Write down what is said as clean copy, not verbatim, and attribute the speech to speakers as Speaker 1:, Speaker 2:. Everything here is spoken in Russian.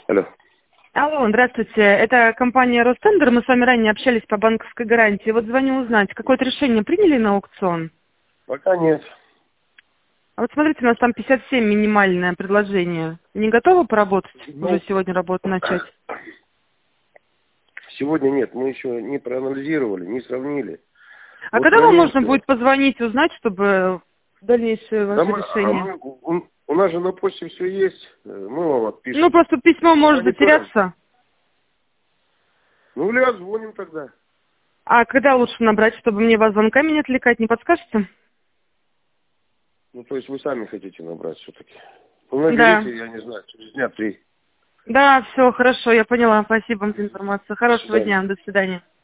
Speaker 1: Алло.
Speaker 2: Алло, здравствуйте. Это компания Ростендер. Мы с вами ранее общались по банковской гарантии. Вот звоню узнать, какое-то решение приняли на аукцион?
Speaker 1: Пока нет.
Speaker 2: А вот смотрите, у нас там 57 минимальное предложение. Не готовы поработать?
Speaker 1: Ну,
Speaker 2: Уже сегодня работу начать?
Speaker 1: сегодня нет. Мы еще не проанализировали, не сравнили.
Speaker 2: А
Speaker 1: Вот
Speaker 2: когда вам можно
Speaker 1: звоните.
Speaker 2: будет позвонить, узнать, чтобы дальнейшее
Speaker 1: Да
Speaker 2: ваше решение?
Speaker 1: у нас же на почте все есть. Мы вам отпишем.
Speaker 2: Ну, просто письмо может
Speaker 1: Мониторим.
Speaker 2: затеряться.
Speaker 1: Ну, или отзвоним тогда.
Speaker 2: А когда лучше набрать, чтобы мне вас звонками не отвлекать, не подскажете?
Speaker 1: Ну, то есть вы сами хотите набрать все-таки. Ну,
Speaker 2: Да.
Speaker 1: наберите, я не знаю, через дня 3.
Speaker 2: Да, все, хорошо, я поняла. Спасибо вам за информацию.
Speaker 1: До
Speaker 2: Хорошего
Speaker 1: свидания.
Speaker 2: дня, до свидания.